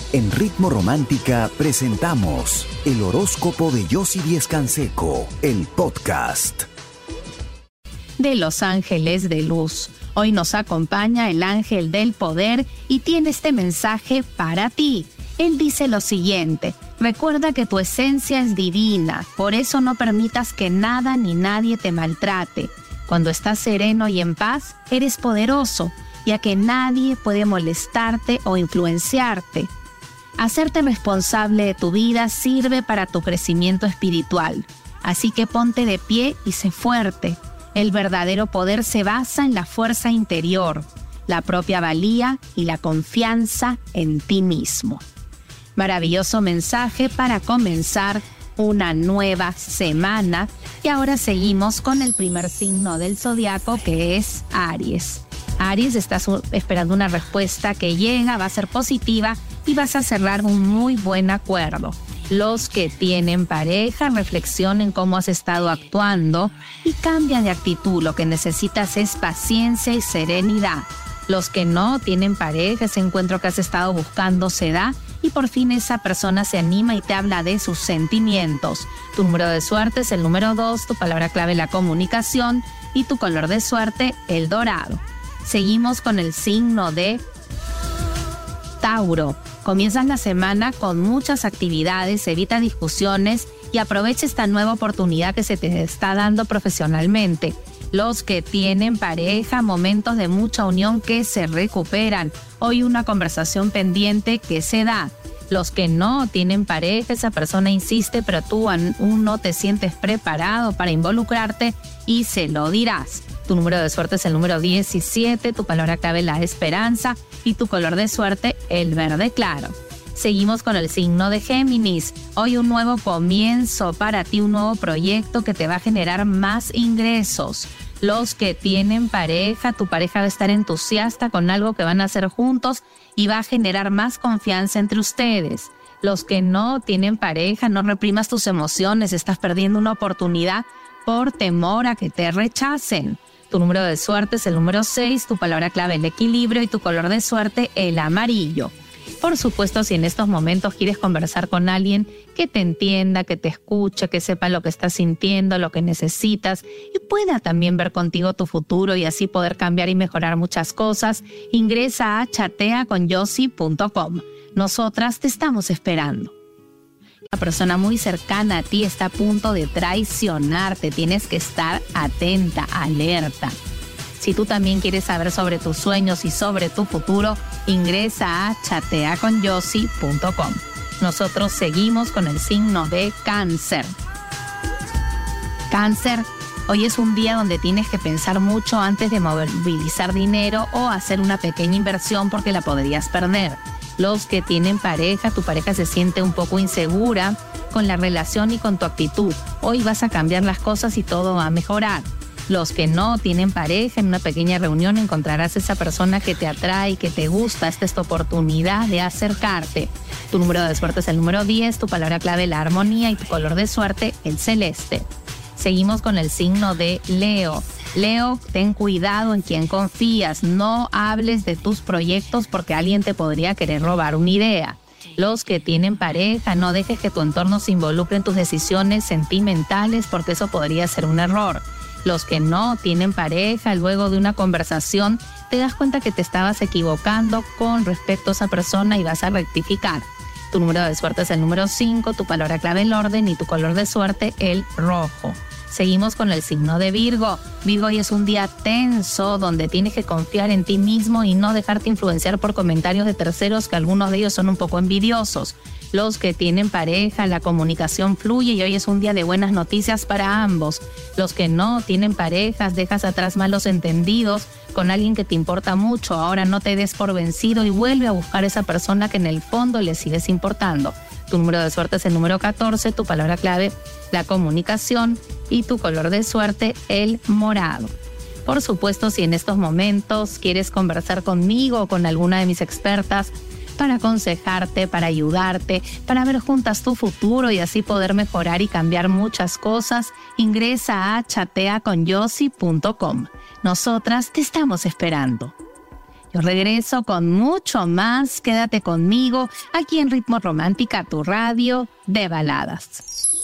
En Ritmo Romántica presentamos el horóscopo de Yossi Díez Canseco, el podcast. De los ángeles de luz. Hoy nos acompaña el ángel del poder y tiene este mensaje para ti. Él dice lo siguiente: recuerda que tu esencia es divina, por eso no permitas que nada ni nadie te maltrate. Cuando estás sereno y en paz, eres poderoso, ya que nadie puede molestarte o influenciarte. Hacerte responsable de tu vida sirve para tu crecimiento espiritual, así que ponte de pie y sé fuerte. El verdadero poder se basa en la fuerza interior, la propia valía y la confianza en ti mismo. Maravilloso mensaje para comenzar una nueva semana. Y ahora seguimos con el primer signo del zodiaco, que es Aries. Aries, estás esperando una respuesta que llega, va a ser positiva y vas a cerrar un muy buen acuerdo. Los que tienen pareja, reflexionen cómo has estado actuando y cambia de actitud. Lo que necesitas es paciencia y serenidad. Los que no tienen pareja, ese encuentro que has estado buscando se da y por fin esa persona se anima y te habla de sus sentimientos. Tu número de suerte es el número 2, tu palabra clave la comunicación y tu color de suerte el dorado. Seguimos con el signo de Tauro. Comienzas la semana con muchas actividades, evita discusiones y aprovecha esta nueva oportunidad que se te está dando profesionalmente. Los que tienen pareja, momentos de mucha unión que se recuperan. Hoy una conversación pendiente que se da. Los que no tienen pareja, esa persona insiste, pero tú aún no te sientes preparado para involucrarte y se lo dirás. Tu número de suerte es el número 17, tu palabra clave la esperanza y tu color de suerte el verde claro. Seguimos con el signo de Géminis. Hoy un nuevo comienzo para ti, un nuevo proyecto que te va a generar más ingresos. Los que tienen pareja, tu pareja va a estar entusiasta con algo que van a hacer juntos y va a generar más confianza entre ustedes. Los que no tienen pareja, no reprimas tus emociones, estás perdiendo una oportunidad por temor a que te rechacen. Tu número de suerte es el número 6, tu palabra clave el equilibrio y tu color de suerte el amarillo. Por supuesto, si en estos momentos quieres conversar con alguien que te entienda, que te escuche, que sepa lo que estás sintiendo, lo que necesitas y pueda también ver contigo tu futuro y así poder cambiar y mejorar muchas cosas, ingresa a chateaconyossi.com. Nosotras te estamos esperando. Una persona muy cercana a ti está a punto de traicionarte, tienes que estar atenta, alerta. Si tú también quieres saber sobre tus sueños y sobre tu futuro, ingresa a chateaconyossi.com. Nosotros seguimos con el signo de Cáncer. Cáncer, hoy es un día donde tienes que pensar mucho antes de movilizar dinero o hacer una pequeña inversión porque la podrías perder. Los que tienen pareja, tu pareja se siente un poco insegura con la relación y con tu actitud. Hoy vas a cambiar las cosas y todo va a mejorar. Los que no tienen pareja, en una pequeña reunión encontrarás esa persona que te atrae, que te gusta. Esta es tu oportunidad de acercarte. Tu número de suerte es el número 10, tu palabra clave la armonía y tu color de suerte el celeste. Seguimos con el signo de Leo. Leo, ten cuidado en quien confías. No hables de tus proyectos porque alguien te podría querer robar una idea. Los que tienen pareja, no dejes que tu entorno se involucre en tus decisiones sentimentales porque eso podría ser un error. Los que no tienen pareja, luego de una conversación, te das cuenta que te estabas equivocando con respecto a esa persona y vas a rectificar. Tu número de suerte es el número 5, tu palabra clave el orden y tu color de suerte el rojo. Seguimos con el signo de Virgo. Virgo, hoy es un día tenso donde tienes que confiar en ti mismo y no dejarte influenciar por comentarios de terceros, que algunos de ellos son un poco envidiosos. Los que tienen pareja, la comunicación fluye y hoy es un día de buenas noticias para ambos. Los que no tienen parejas, dejas atrás malos entendidos con alguien que te importa mucho. Ahora no te des por vencido y vuelve a buscar esa persona que en el fondo le sigues importando. Tu número de suerte es el número 14, tu palabra clave la comunicación y tu color de suerte el morado. Por supuesto, si en estos momentos quieres conversar conmigo o con alguna de mis expertas para aconsejarte, para ayudarte, para ver juntas tu futuro y así poder mejorar y cambiar muchas cosas, ingresa a chateaconyossi.com. Nosotras te estamos esperando. Yo regreso con mucho más. Quédate conmigo aquí en Ritmo Romántica, tu radio de baladas.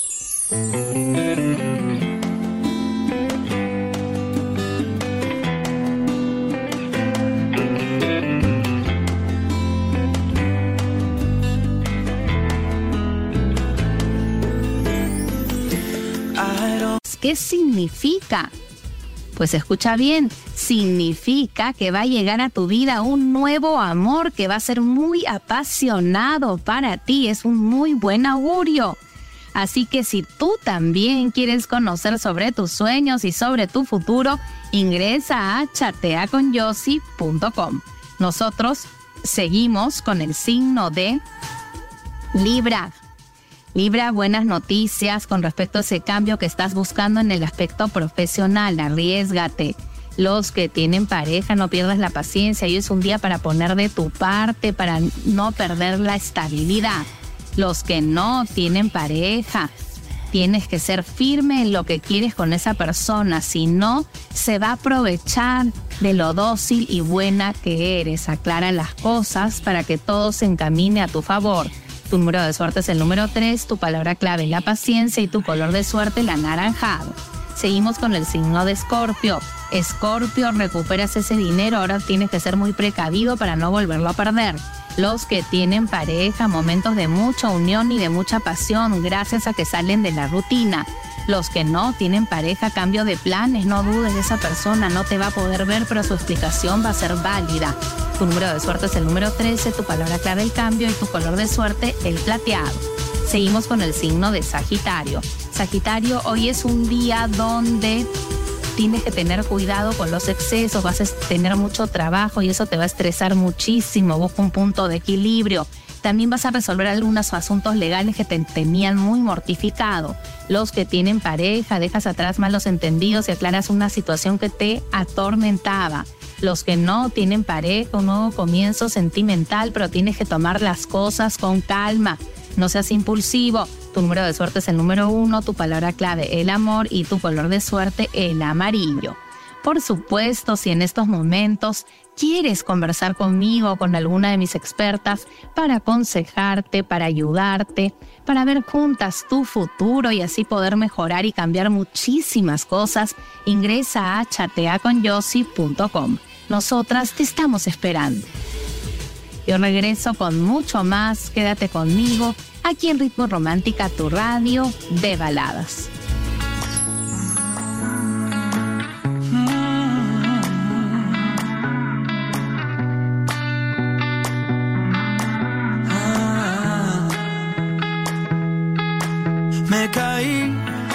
¿Qué significa? Pues escucha bien, significa que va a llegar a tu vida un nuevo amor que va a ser muy apasionado para ti. Es un muy buen augurio. Así que si tú también quieres conocer sobre tus sueños y sobre tu futuro, ingresa a chateaconyossi.com. Nosotros seguimos con el signo de Libra. Libra, buenas noticias con respecto a ese cambio que estás buscando en el aspecto profesional. Arriésgate. Los que tienen pareja, no pierdas la paciencia. Hoy es un día para poner de tu parte, para no perder la estabilidad. Los que no tienen pareja, tienes que ser firme en lo que quieres con esa persona. Si no, se va a aprovechar de lo dócil y buena que eres. Aclara las cosas para que todo se encamine a tu favor. Tu número de suerte es el número 3, tu palabra clave la paciencia y tu color de suerte el anaranjado. Seguimos con el signo de Escorpio. Escorpio, recuperas ese dinero, ahora tienes que ser muy precavido para no volverlo a perder. Los que tienen pareja, momentos de mucha unión y de mucha pasión gracias a que salen de la rutina. Los que no tienen pareja, cambio de planes, no dudes de esa persona, no te va a poder ver, pero su explicación va a ser válida. Tu número de suerte es el número 13, tu palabra clave el cambio y tu color de suerte el plateado. Seguimos con el signo de Sagitario. Sagitario, hoy es un día donde tienes que tener cuidado con los excesos, vas a tener mucho trabajo y eso te va a estresar muchísimo. Busca un punto de equilibrio. También vas a resolver algunos asuntos legales que te tenían muy mortificado. Los que tienen pareja, dejas atrás malos entendidos y aclaras una situación que te atormentaba. Los que no tienen pareja, un nuevo comienzo sentimental, pero tienes que tomar las cosas con calma. No seas impulsivo. Tu número de suerte es el número 1, tu palabra clave el amor y tu color de suerte el amarillo. Por supuesto, si en estos momentos quieres conversar conmigo o con alguna de mis expertas para aconsejarte, para ayudarte, para ver juntas tu futuro y así poder mejorar y cambiar muchísimas cosas, ingresa a chateaconyossi.com. Nosotras te estamos esperando. Yo regreso con mucho más. Quédate conmigo aquí en Ritmo Romántica, tu radio de baladas. Me caí.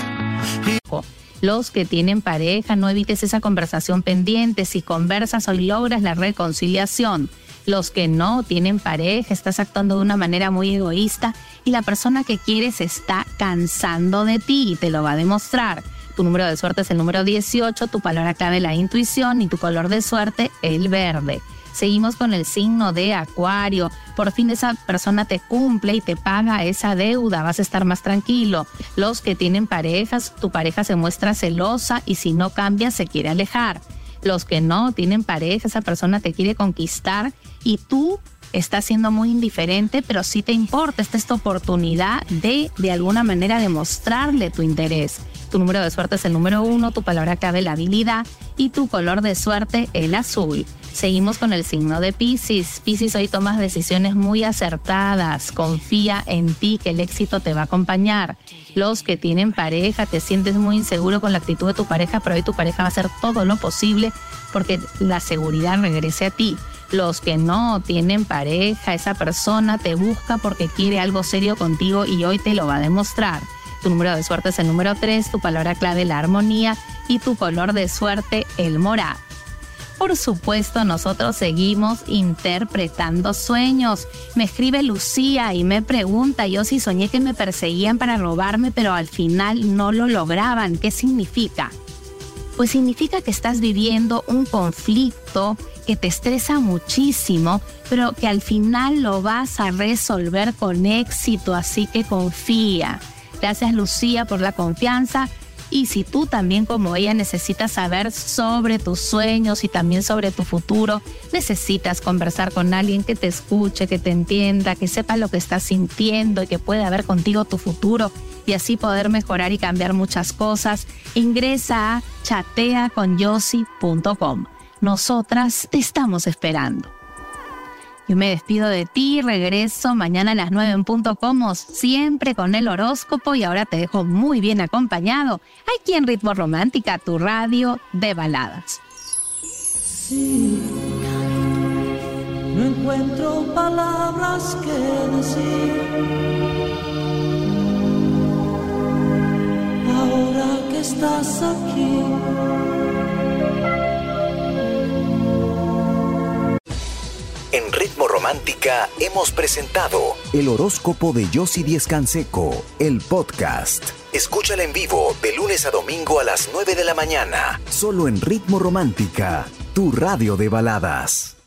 Los que tienen pareja, no evites esa conversación pendiente. Si conversas, hoy logras la reconciliación. Los que no tienen pareja, estás actuando de una manera muy egoísta y la persona que quieres está cansando de ti y te lo va a demostrar. Tu número de suerte es el número 18, tu palabra clave la intuición y tu color de suerte el verde. Seguimos con el signo de Acuario. Por fin esa persona te cumple y te paga esa deuda, vas a estar más tranquilo. Los que tienen parejas, tu pareja se muestra celosa y si no cambia se quiere alejar. Los que no tienen pareja, esa persona te quiere conquistar y tú estás siendo muy indiferente, pero sí te importa. Esta es tu oportunidad de alguna manera demostrarle tu interés. Tu número de suerte es el número 1, tu palabra clave la habilidad y tu color de suerte el azul. Seguimos con el signo de Piscis. Piscis, hoy tomas decisiones muy acertadas. Confía en ti que el éxito te va a acompañar. Los que tienen pareja, te sientes muy inseguro con la actitud de tu pareja, pero hoy tu pareja va a hacer todo lo posible porque la seguridad regrese a ti. Los que no tienen pareja, esa persona te busca porque quiere algo serio contigo y hoy te lo va a demostrar. Tu número de suerte es el número 3, tu palabra clave la armonía y tu color de suerte el morado. Por supuesto, nosotros seguimos interpretando sueños. Me escribe Lucía y me pregunta, yo sí soñé que me perseguían para robarme, pero al final no lo lograban. ¿Qué significa? Pues significa que estás viviendo un conflicto que te estresa muchísimo, pero que al final lo vas a resolver con éxito, así que confía. Gracias, Lucía, por la confianza. Y si tú también como ella necesitas saber sobre tus sueños y también sobre tu futuro, necesitas conversar con alguien que te escuche, que te entienda, que sepa lo que estás sintiendo y que pueda ver contigo tu futuro y así poder mejorar y cambiar muchas cosas, ingresa a chateaconyossi.com. Nosotras te estamos esperando. Yo me despido de ti, regreso mañana a las 9 en punto como siempre con el horóscopo y ahora te dejo muy bien acompañado aquí en Ritmo Romántica, tu radio de baladas. Sí, no encuentro palabras que decir. Ahora que estás aquí. En Ritmo Romántica hemos presentado el horóscopo de Yossi Díez Canseco, el podcast. Escúchala en vivo de lunes a domingo a las 9 de la mañana, solo en Ritmo Romántica, tu radio de baladas.